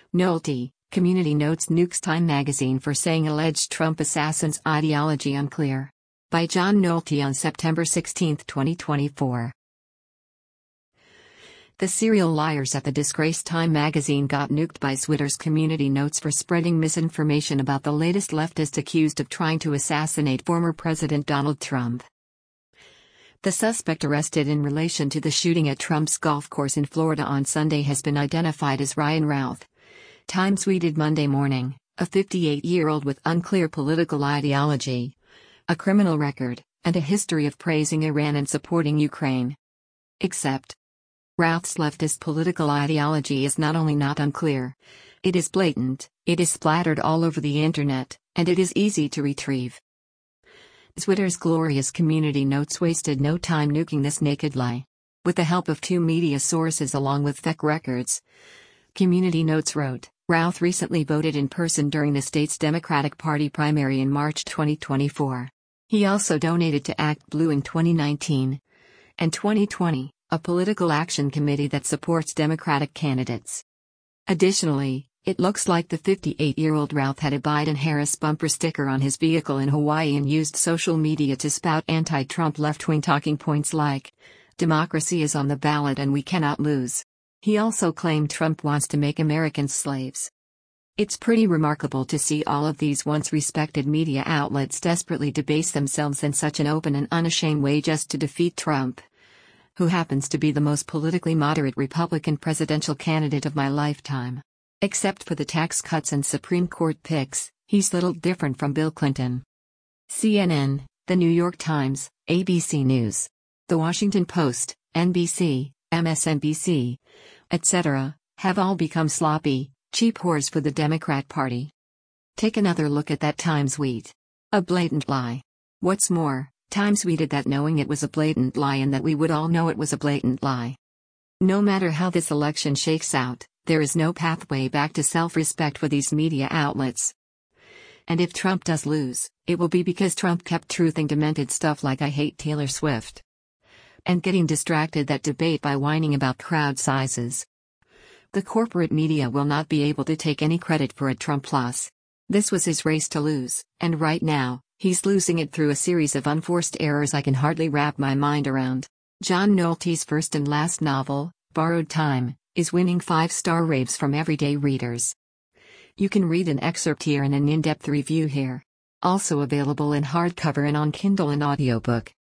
Nolte, Community Notes nukes Time magazine for saying alleged Trump assassin's ideology unclear. By John Nolte on September 16, 2024. The serial liars at the disgraced Time magazine got nuked by Twitter's Community Notes for spreading misinformation about the latest leftist accused of trying to assassinate former President Donald Trump. The suspect arrested in relation to the shooting at Trump's golf course in Florida on Sunday has been identified as Ryan Routh. Time tweeted Monday morning, a 58-year-old with unclear political ideology, a criminal record, and a history of praising Iran and supporting Ukraine. Except, Routh's leftist political ideology is not only not unclear, it is blatant, it is splattered all over the internet, and it is easy to retrieve. Twitter's glorious Community Notes wasted no time nuking this naked lie. With the help of two media sources along with FEC records, Community Notes wrote, Routh recently voted in person during the state's Democratic Party primary in March 2024. He also donated to Act Blue in 2019 and 2020, a political action committee that supports Democratic candidates. Additionally, it looks like the 58-year-old Routh had a Biden-Harris bumper sticker on his vehicle in Hawaii and used social media to spout anti-Trump left-wing talking points like, "Democracy is on the ballot and we cannot lose." He also claimed Trump wants to make Americans slaves. It's pretty remarkable to see all of these once respected media outlets desperately debase themselves in such an open and unashamed way just to defeat Trump, who happens to be the most politically moderate Republican presidential candidate of my lifetime. Except for the tax cuts and Supreme Court picks, he's little different from Bill Clinton. CNN, The New York Times, ABC News, The Washington Post, NBC, MSNBC, etc., have all become sloppy, cheap whores for the Democrat Party. Take another look at that Times tweet. A blatant lie. What's more, Times tweeted that knowing it was a blatant lie and that we would all know it was a blatant lie. No matter how this election shakes out, there is no pathway back to self-respect for these media outlets. And if Trump does lose, it will be because Trump kept truthing demented stuff like "I hate Taylor Swift" and getting distracted that debate by whining about crowd sizes. The corporate media will not be able to take any credit for a Trump loss. This was his race to lose, and right now, he's losing it through a series of unforced errors I can hardly wrap my mind around. John Nolte's first and last novel, Borrowed Time, is winning 5-star raves from everyday readers. You can read an excerpt here and an in-depth review here. Also available in hardcover and on Kindle and audiobook.